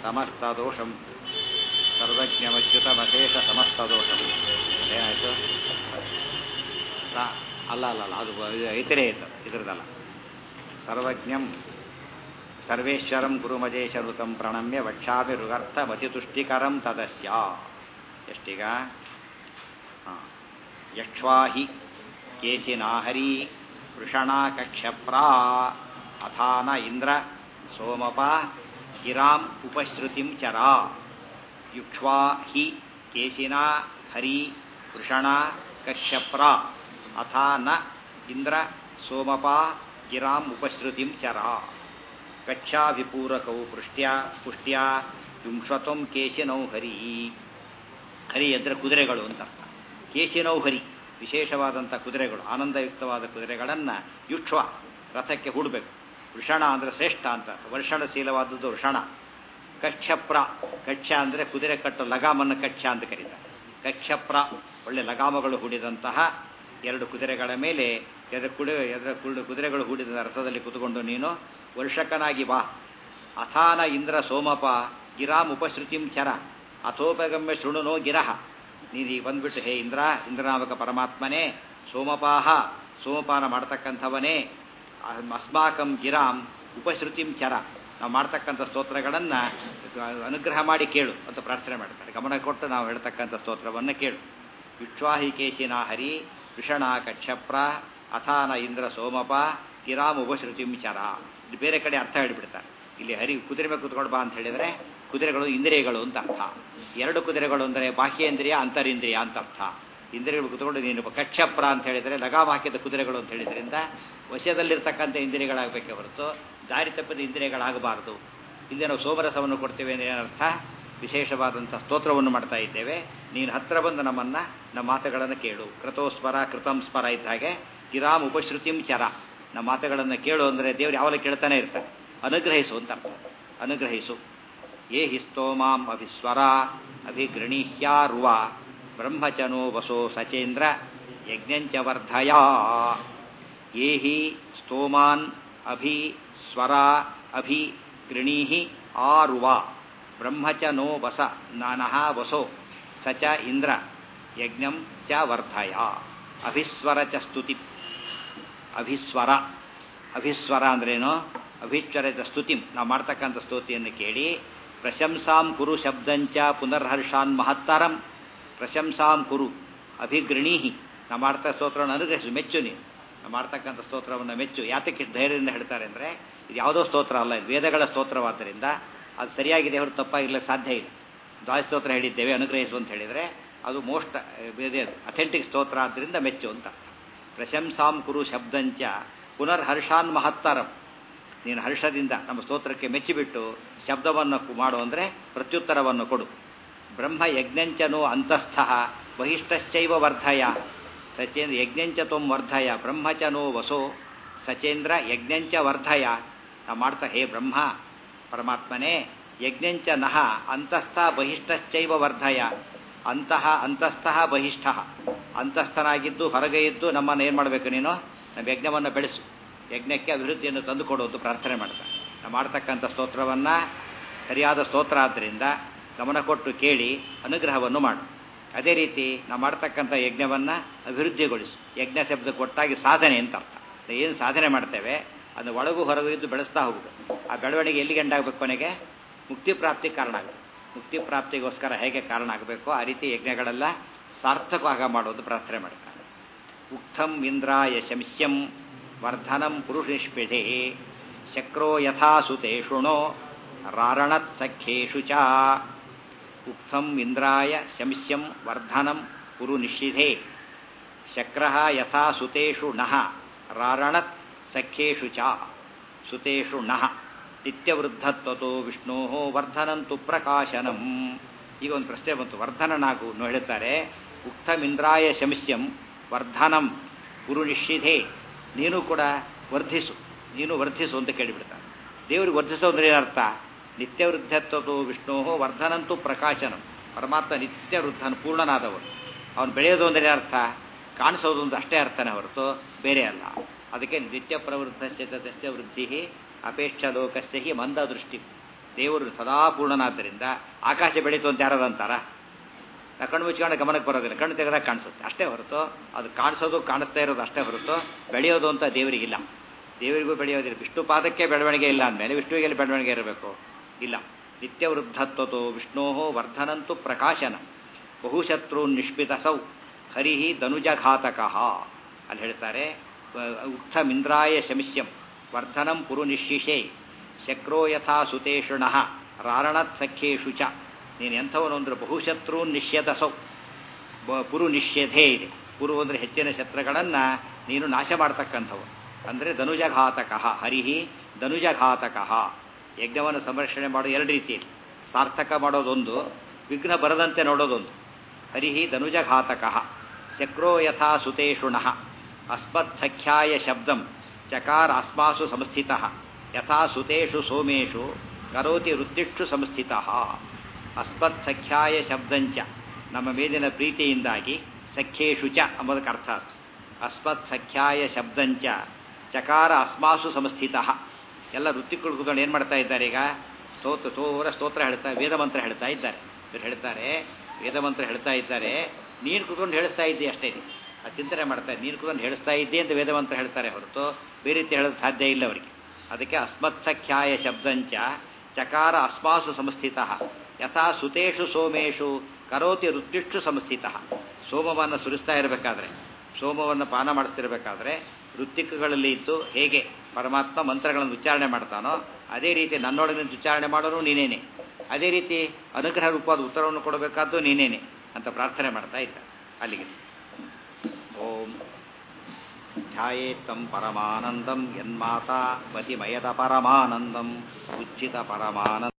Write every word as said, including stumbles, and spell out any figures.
ಸಮಸ್ತದೋಷಂ ಸರ್ವಜ್ಞಮಚ್ಯುತಮಶೇಷ ಸಮಸ್ತದೋಷಂ. ಏನಾಯಿತು? ಅಲ್ಲ ಅಲ್ಲ ಅಲ್ಲ ಅದು ಐತರೇ ಇತ್ತು, ಇದ್ರದಲ್ಲ. ಸರ್ವಜ್ಞಂ ಸರ್ವೇಶ್ವರಂ ಗುರುಮಜೇಶರುತಂ ಪ್ರಣಮ್ಯ ವಕ್ಷಾಮಿ ಋಗರ್ಥಮತಿತುಷ್ಟಿಕರಂ ತದಸ್ಯ. ಎಷ್ಟೀಗ? ಹಾಂ. ಯಕ್ಷ್ವಾಹಿ ಕೇಶಿನಾಹರಿ ವೃಷಣಾ ಕಕ್ಷಪ್ರಾ ಅಥಾನ ಇಂದ್ರ ಸೋಮಪ ಗಿರಾಂ ಉಪಶ್ರುತಿಂ ಚರ. ಯುಕ್ಷ್ವಾ ಹಿ ಕೇಶಿನಾ ಹರಿ ವೃಷಣಾ ಕಶ್ಯಪ್ರಾ ಅಥಾ ನ ಇಂದ್ರ ಸೋಮಪ ಗಿರಾಂ ಉಪಶ್ರುತಿಂ ಚರ. ಕಕ್ಷಾಭಿಪೂರಕೌ ಪೃಷ್ಟ್ಯಾ ಪುಷ್ಟ್ಯಾ ಯುಂಕ್ಷತ್ವಂ ಕೇಶಿನೌ ಹರಿ. ಹರಿ ಅಂದರೆ ಕುದುರೆಗಳು ಅಂತ. ಕೇಶಿನೌ ಹರಿ ವಿಶೇಷವಾದಂಥ ಕುದುರೆಗಳು, ಆನಂದಯುಕ್ತವಾದ ಕುದುರೆಗಳನ್ನು ಯುಕ್ಷ್ವ ರಥಕ್ಕೆ ಹೂಡಬೇಕು. ವೃಷಣ ಅಂದರೆ ಶ್ರೇಷ್ಠ ಅಂತ, ವರ್ಷಣಶೀಲವಾದದ್ದು ವೃಷಣ. ಕಕ್ಷಪ್ರ, ಕಕ್ಷ ಅಂದರೆ ಕುದುರೆ ಕಟ್ಟು ಲಗಾಮನ್ನು ಕಕ್ಷ ಅಂತ ಕರೀತಾರೆ. ಕಕ್ಷಪ್ರ ಒಳ್ಳೆ ಲಗಾಮಗಳು ಹೂಡಿದಂತಹ ಎರಡು ಕುದುರೆಗಳ ಮೇಲೆ ಎದುರು ಕುಡಿ ಎದುರ ಕುಡು ಕುದುರೆಗಳು ಹೂಡಿದ ರಥದಲ್ಲಿ ಕುತ್ಕೊಂಡು ನೀನು ವರ್ಷಕನಾಗಿ ಬಾ. ಅಥಾನ ಇಂದ್ರ ಸೋಮಪ ಗಿರಾಂ ಉಪಶ್ರುತಿಂ ಚರ. ಅಥೋಪಗಮ್ಯ ಶೃಣುನೋ ಗಿರಹ. ನೀನು ಈಗ ಬಂದ್ಬಿಟ್ಟು ಹೇ ಇಂದ್ರ, ಇಂದ್ರನಾಮಕ ಪರಮಾತ್ಮನೇ, ಸೋಮಪಾಹ ಸೋಮಪಾನ ಮಾಡ್ತಕ್ಕಂಥವನೇ, ಅಸ್ಮಾಕಂ ಗಿರಾಂ ಉಪಶ್ರುತಿಂ ಚರ. ನಾವು ಮಾಡ್ತಕ್ಕಂಥ ಸ್ತೋತ್ರಗಳನ್ನು ಅನುಗ್ರಹ ಮಾಡಿ ಕೇಳು ಅಂತ ಪ್ರಾರ್ಥನೆ ಮಾಡ್ತಾರೆ. ಗಮನ ಕೊಟ್ಟು ನಾವು ಹೇಳ್ತಕ್ಕಂಥ ಸ್ತೋತ್ರವನ್ನು ಕೇಳು. ಯುಕ್ಷ್ವಾಹಿ ಕೇಶಿನಾ ಹರಿ ವೃಷಣ ಕಕ್ಷಪ್ರ ಅಥಾನ ಇಂದ್ರ ಸೋಮಪ ಗಿರಾಂ ಉಪಶ್ರುತಿಂ ಚರ. ಇದು ಬೇರೆ ಕಡೆ ಅರ್ಥ ಹೇಳಿಬಿಡ್ತಾರೆ. ಇಲ್ಲಿ ಹರಿ ಕುದುರೆ ಮೇಲೆ ಕುತ್ಕೊಂಡು ಬಾ ಅಂತ ಹೇಳಿದರೆ ಕುದುರೆಗಳು ಇಂದ್ರಿಯಗಳು ಅಂತ ಅರ್ಥ. ಎರಡು ಕುದುರೆಗಳು ಅಂದರೆ ಬಾಹ್ಯೇಂದ್ರಿಯ ಅಂತರಿಂದ್ರಿಯ ಅಂತ ಅರ್ಥ. ಇಂದ್ರಿಯಗಳು ಕುತ್ಕೊಂಡು ನೀನು ಕಕ್ಷಪ್ರ ಅಂತ ಹೇಳಿದರೆ ಲಗಾಮ ಹಾಕಿದ ಕುದುರೆಗಳು ಅಂತ ಹೇಳಿದ್ರಿಂದ ವಶದಲ್ಲಿರ್ತಕ್ಕಂಥ ಇಂದ್ರಿಯಗಳಾಗಬೇಕೇ ಹೊರತು ದಾರಿ ತಪ್ಪಿದ ಇಂದ್ರಿಯಗಳಾಗಬಾರದು. ಇಲ್ಲಿ ನಾವು ಸೋಮರಸವನ್ನು ಕೊಡ್ತೇವೆ ಅಂದರೆ ಏನರ್ಥ? ವಿಶೇಷವಾದಂಥ ಸ್ತೋತ್ರವನ್ನು ಮಾಡ್ತಾ ಇದ್ದೇವೆ, ನೀನು ಹತ್ತಿರ ಬಂದು ನಮ್ಮನ್ನು ನಮ್ಮ ಮಾತುಗಳನ್ನು ಕೇಳು. ಕೃತೋಸ್ಮರ ಕೃತಂ ಸ್ಮರ ಇದ್ದ ಹಾಗೆ ಗಿರಾಂ ಉಪಶ್ರುತಿಂ ಚರ. ನಮ್ಮ ಮಾತುಗಳನ್ನು ಕೇಳು ಅಂದರೆ ದೇವರು ಯಾವಾಗಲೂ ಕೇಳ್ತಾನೆ ಇರ್ತಾರೆ. ಅನುಗ್ರಹಿಸು ಅಂತ ಅರ್ಥ. ಅನುಗ್ರಹಿಸು. ಯೇ ಹಿ ಸ್ತೋಮಾಂ ಅಭಿಸ್ವರ ಅಭಿಗೃಣೀಹ್ಯಾರ್ವ ಬ್ರಹ್ಮಚನೋ ವಸೋ ಸಚೇಂದ್ರ ಯಜ್ಞಂಚ ವರ್ಧಯ. ಯೇ ಹಿ ಸ್ತೋಮಾನ್ ಅಭಿ ಸ್ವರ ಅಭಿ ಗೃಣೀಹಿ ಆರ್ವ ಬ್ರಹ್ಮಚ ನೋ ವಸ ನಾನಃ ವಸೋ ಸ ಚ ಇಂದ್ರ ಯಜ್ಞಂ ಚ ವರ್ಧಯ. ಅಭಿಸ್ವರ ಚ ಸ್ತುತಿ. ಅಭಿಸ್ವರ ಅಭಿಸ್ವರ ಅಂದ್ರೇನು? ಅಭಿಶ್ವರ ಚ ಸ್ತುತಿಂ. ನಾವು ಮಾಡ್ತಕ್ಕಂಥ ಸ್ತುತಿಯನ್ನು ಕೇಳಿ ಪ್ರಶಂಸಾಂ ಕುರು ಶಬ್ದಂಚ ಪುನರ್ಹರ್ಷಾನ್ ಮಹತ್ತರಂ. ಪ್ರಶಂಸಾಂ ಕುರು ಅಭಿಗೃಣೀಹಿ. ನಾವು ಮಾಡ್ತಾ ಸ್ತೋತ್ರವನ್ನು ಅನುಗ್ರಹಿಸು, ಮೆಚ್ಚು. ನೀನು ನಾವು ಮಾಡ್ತಕ್ಕಂಥ ಸ್ತೋತ್ರವನ್ನು ಮೆಚ್ಚು. ಯಾತಕ್ಕೆ ಧೈರ್ಯದಿಂದ ಹೇಳ್ತಾರೆ ಅಂದರೆ ಇದು ಯಾವುದೋ ಸ್ತೋತ್ರ ಅಲ್ಲ, ಇದು ವೇದಗಳ ಸ್ತೋತ್ರವಾದ್ದರಿಂದ ಅದು ಸರಿಯಾಗಿದೆ ಹೊರತು ತಪ್ಪಾಗಿರ್ಲಿಕ್ಕೆ ಸಾಧ್ಯ ಇಲ್ಲ. ದ್ವಾಯ ಸ್ತೋತ್ರ ಹೇಳಿದ್ದೇವೆ ಅನುಗ್ರಹಿಸು ಅಂತ ಹೇಳಿದರೆ ಅದು ಮೋಸ್ಟ್ ಅಥೆಂಟಿಕ್ ಸ್ತೋತ್ರ ಆದ್ದರಿಂದ ಮೆಚ್ಚು ಅಂತ. ಪ್ರಶಂಸಾಂ ಕುರು ಶಬ್ದಂಚ ಪುನರ್ಹರ್ಷಾನ್ ಮಹತ್ತರಂ. ನೀನು ಹರ್ಷದಿಂದ ನಮ್ಮ ಸ್ತೋತ್ರಕ್ಕೆ ಮೆಚ್ಚಿಬಿಟ್ಟು ಶಬ್ದವನ್ನು ಮಾಡು ಅಂದರೆ ಪ್ರತ್ಯುತ್ತರವನ್ನು ಕೊಡು. ಬ್ರಹ್ಮ ಯಜ್ಞಂಚನೋ ಅಂತಸ್ಥ ಬಹಿಷ್ಠಶ್ಚೈವ ವರ್ಧಯ. ಸಚೇಂದ್ರ ಯಜ್ಞಂಚ ತ್ವಂ ವರ್ಧಯ ಬ್ರಹ್ಮಚನೋ ವಸೋ ಸಚೇಂದ್ರ ಯಜ್ಞಂಚ ವರ್ಧಯ. ನಾವು ಮಾಡ್ತಾ ಹೇ ಬ್ರಹ್ಮ ಪರಮಾತ್ಮನೇ, ಯಜ್ಞಂಚ ನಹ ಅಂತಸ್ಥ ಬಹಿಷ್ಠಶ್ಚೈವ ವರ್ಧಯ. ಅಂತಃ ಅಂತಸ್ಥಃ ಬಹಿಷ್ಠ. ಅಂತಸ್ಥನಾಗಿದ್ದು ಹೊರಗೆ ಇದ್ದು ನಮ್ಮನ್ನು ಏನು ಮಾಡಬೇಕು? ನೀನು ನಮ್ಮ ಯಜ್ಞವನ್ನು ಬೆಳೆಸು, ಯಜ್ಞಕ್ಕೆ ಅಭಿವೃದ್ಧಿಯನ್ನು ತಂದುಕೊಡುವುದು ಪ್ರಾರ್ಥನೆ ಮಾಡ್ತಾರೆ. ನಾವು ಮಾಡ್ತಕ್ಕಂಥ ಸ್ತೋತ್ರವನ್ನು ಸರಿಯಾದ ಸ್ತೋತ್ರ ಆದ್ದರಿಂದ ಗಮನ ಕೊಟ್ಟು ಕೇಳಿ ಅನುಗ್ರಹವನ್ನು ಮಾಡು. ಅದೇ ರೀತಿ ನಾವು ಮಾಡ್ತಕ್ಕಂಥ ಯಜ್ಞವನ್ನು ಅಭಿವೃದ್ಧಿಗೊಳಿಸು. ಯಜ್ಞ ಶಬ್ದ ಕೊಟ್ಟಾಗಿ ಸಾಧನೆ ಅಂತ ಅರ್ಥ. ಏನು ಸಾಧನೆ ಮಾಡ್ತೇವೆ ಅದನ್ನು ಒಳಗೂ ಹೊರಗೂ ಇದ್ದು ಬೆಳೆಸ್ತಾ ಹೋಗಬೇಕು. ಆ ಬೆಳವಣಿಗೆ ಎಲ್ಲಿ ಗಂಡಾಗಬೇಕು? ಕೊನೆಗೆ ಮುಕ್ತಿ ಪ್ರಾಪ್ತಿಗೆ ಕಾರಣ ಆಗಬೇಕು. ಮುಕ್ತಿ ಪ್ರಾಪ್ತಿಗೋಸ್ಕರ ಹೇಗೆ ಕಾರಣ ಆಗಬೇಕು ಆ ರೀತಿ ಯಜ್ಞಗಳೆಲ್ಲ ಸಾರ್ಥಕವಾಗ ಮಾಡೋದು ಪ್ರಾರ್ಥನೆ ಮಾಡ್ತಾರೆ. ಉಕ್ತಂ ಇಂದ್ರಾಯ ಶಂಸ್ಯಂ ವರ್ಧನಂ ಪುರುಷನಿಷ್ಪಿಧೆ ಶಕ್ರೋ ಯಥಾ ಸುತೆ ಶೃಣೋ ರಾರಣತ್ ಸಖ್ಯೇಷು ಚ. ಉಕ್ತಂ ಇಂದ್ರಾಯ ಶಂಸ್ಯಂ ವರ್ಧನಂ ಕುರು ನಿಷಿಧೆ ಶಕ್ರಃ ಯಥಾ ಸುತೇಷು ನಃ ರಾರಣತ್ ಸಖ್ಯೇಷು ಚ. ಸುತೇಷು ನಃ ನಿತ್ಯವೃದ್ಧತ್ವತೋ ವಿಷ್ಣೋ ವರ್ಧನಂತು ಪ್ರಕಾಶನಂ. ಈಗ ಒಂದು ಪ್ರಶ್ನೆ ಬಂತು, ವರ್ಧನನಾಗು ಹೇಳುತ್ತಾರೆ. ಉಕ್ತಮಿಂದ್ರಾಯ ಶಂಸ್ಯಂ ವರ್ಧನಂ ಕುರು ನಿಷಿಧೆ. ನೀನು ಕೂಡ ವರ್ಧಿಸು, ನೀನು ವರ್ಧಿಸು ಅಂತ ಕೇಳಿಬಿಡ್ತಾನೆ. ದೇವರಿಗೆ ವರ್ಧಿಸೋ ಅಂದ್ರೆ ಏನರ್ಥ? ನಿತ್ಯವೃದ್ಧತ್ವತೋ ವಿಷ್ಣೋ ವರ್ಧನಂತು ಪ್ರಕಾಶನಂ. ಪರಮಾತ್ಮ ನಿತ್ಯ ವೃದ್ಧನ ಪೂರ್ಣನಾದವರು. ಅವನು ಬೆಳೆಯೋದು ಅಂದರೆ ಅರ್ಥ ಕಾಣಿಸೋದು ಅಂತ ಅಷ್ಟೇ ಅರ್ಥನೇ ಹೊರತು ಬೇರೆ ಅಲ್ಲ. ಅದಕ್ಕೆ ನಿತ್ಯ ಪ್ರವೃದ್ಧಸ್ಯ ತಸ್ಯ ವೃದ್ಧಿ ಅಪೇಕ್ಷ ಲೋಕಸ್ಯ ಹಿ ಮಂದ ದೃಷ್ಟಿ. ದೇವರು ಸದಾ ಪೂರ್ಣನಾದ್ದರಿಂದ ಆಕಾಶ ಬೆಳೀತು ಅಂತ ಯಾರಾದ್ರು ಅಂತಾರ? ನಾವು ಕಣ್ಣು ಮುಚ್ಕೊಂಡು ಗಮನಕ್ಕೆ ಬರೋದಿಲ್ಲ, ಕಣ್ಣು ತೆಗೆದಾಗ ಕಾಣಿಸುತ್ತೆ ಅಷ್ಟೇ ಹೊರತು, ಅದು ಕಾಣಿಸೋದು ಕಾಣಿಸ್ತಾ ಇರೋದು ಅಷ್ಟೇ ಹೊರತು ಬೆಳೆಯೋದು ಅಂತ ದೇವರಿಗಿಲ್ಲ. ದೇವರಿಗೂ ಬೆಳೆಯೋದಿಲ್ಲ. ವಿಷ್ಣು ಪಾದಕ್ಕೆ ಬೆಳವಣಿಗೆ ಇಲ್ಲ ಅಂದಮೇಲೆ ವಿಷ್ಣುವಿಗೆ ಬೆಳವಣಿಗೆ ಇರಬೇಕು? ಇಲ್ಲ. ನಿತ್ಯ ವೃದ್ಧತ್ವತೋ ವಿಷ್ಣೋ ವರ್ಧನಂತು ಪ್ರಕಾಶನ ಬಹುಶತ್ರು ನಿಷ್ಪಿತ ಸೌ ಹರಿಹಿ ಧನುಜಘಾತಕ. ಅಲ್ಲಿ ಹೇಳ್ತಾರೆ, ಉಕ್ಥಮಿಂದ್ರಾಯ ಶಮಿಷ್ಯಂ ವರ್ಧನಂ ಪುರು ನಿಶಿಷೇ ಶಕ್ರೋ ಯಥಾ ಸುತೇಷುಣ ರಾರಣತ್ ಸಖ್ಯೇಶು ಚ. ನೀನು ಎಂಥವನು ಅಂದ್ರೆ ಬಹುಶತ್ರು ನಿಶ್ಯತ ಸೌ, ಪುರು ನಿಶ್ಯಧೇ ಇದೆ. ಪುರು ಅಂದರೆ ಹೆಚ್ಚಿನ ಶತ್ರುಗಳನ್ನು ನೀನು ನಾಶ ಮಾಡ್ತಕ್ಕಂಥವು. ಅಂದರೆ ಧನುಜಘಾತಕ. ಹರಿಹಿ ಧನುಜಘಾತಕ. ಯಜ್ಞವನ್ನು ಸಂರಕ್ಷಣೆ ಮಾಡೋದು ಎರಡು ರೀತಿಯಲ್ಲಿ, ಸಾರ್ಥಕ ಮಾಡೋದೊಂದು, ವಿಘ್ನ ಬರದಂತೆ ನೋಡೋದೊಂದು. ಹರಿಹಿ ಧನುಜಘಾತಕ ಚಕ್ರೋ ಯಥಾ ಸುತೇಷುಣ ಅಸ್ಮತ್ ಸಖ್ಯಾಯ ಶಬ್ದಂ ಚಕಾರ ಅಸ್ಮಾಸು ಸಂಸ್ಥಿತ ಯಥಾ ಸುತೇಷು ಸೋಮೇಶು ಕರೋತಿ ವೃತ್ತಿಕ್ಷು ಸಂಸ್ಥಿತ. ಅಸ್ಮತ್ ಸಖ್ಯಾಯ ಶಬ್ದಂಚ, ನಮ್ಮ ಮೇಲಿನ ಪ್ರೀತಿಯಿಂದಾಗಿ, ಸಖ್ಯೇಶು ಚ ಎಂಬುದಕ್ಕೆ ಅರ್ಥ. ಅಸ್ಮತ್ ಸಖ್ಯಾಯ ಶಬ್ದಂಚ ಚಕಾರ ಅಸ್ಮಾಸು ಸಂಸ್ಥಿತ. ಎಲ್ಲ ವೃತ್ತಿಗಳು ಕೂತ್ಕೊಂಡು ಏನು ಮಾಡ್ತಾ ಇದ್ದಾರೆ ಈಗ? ಸ್ತೋತ್ರ ಸೋರ ಸ್ತೋತ್ರ ಹೇಳ್ತಾ, ವೇದ ಮಂತ್ರ ಹೇಳ್ತಾ ಇದ್ದಾರೆ. ಇವ್ರು ಹೇಳ್ತಾರೆ, ವೇದ ಮಂತ್ರ ಹೇಳ್ತಾ ಇದ್ದಾರೆ, ನೀನು ಕೂತ್ಕೊಂಡು ಹೇಳಿಸ್ತಾ ಇದ್ದಿ ಅಷ್ಟೇ. ಅದು ಚಿಂತನೆ ಮಾಡ್ತಾರೆ, ನೀನು ಕೂತ್ಕೊಂಡು ಹೇಳಿಸ್ತಾ ಇದ್ದಿ ಅಂತ ವೇದ ಮಂತ್ರ ಹೇಳ್ತಾರೆ ಹೊರತು ಬೇರೆ ರೀತಿ ಹೇಳೋದು ಸಾಧ್ಯ ಇಲ್ಲ ಅವರಿಗೆ. ಅದಕ್ಕೆ ಅಸ್ಮತ್ಸಖ್ಯಾಯ ಶಬ್ದಂಚ ಚಕಾರ ಅಸ್ಮಾಸು ಸಂಸ್ಥಿತ ಯಥಾ ಸುತೇಷು ಸೋಮೇಶು ಕರೋತಿ ಋತ್ವಿಕ್ಷು ಸಂಸ್ಥಿತ. ಸೋಮವನ್ನು ಸುರಿಸ್ತಾ ಇರಬೇಕಾದ್ರೆ, ಸೋಮವನ್ನು ಪಾನ ಮಾಡಿಸ್ತಿರ್ಬೇಕಾದ್ರೆ ಋತ್ತಿಕಗಳಲ್ಲಿ ಇದ್ದು ಹೇಗೆ ಪರಮಾತ್ಮ ಮಂತ್ರಗಳನ್ನು ಉಚ್ಚಾರಣೆ ಮಾಡ್ತಾನೋ ಅದೇ ರೀತಿ ನನ್ನೊಳಗಿನ ಉಚ್ಚಾರಣೆ ಮಾಡೋರು ನೀನೇನೆ, ಅದೇ ರೀತಿ ಅನುಗ್ರಹ ರೂಪವಾದ ಉತ್ತರವನ್ನು ಕೊಡಬೇಕಾದ್ದು ನೀನೇನೆ ಅಂತ ಪ್ರಾರ್ಥನೆ ಮಾಡ್ತಾ ಇದ್ದ. ಅಲ್ಲಿಗೆ ಓಂ ಧ್ಯಾಯೇತ್ತಂ ಪರಮಾನಂದಂ ಯನ್ಮಾತಾ ಪತಿಮಯದ ಪರಮಾನಂದಂ ಉಚ್ಚಿತ ಪರಮಾನಂದ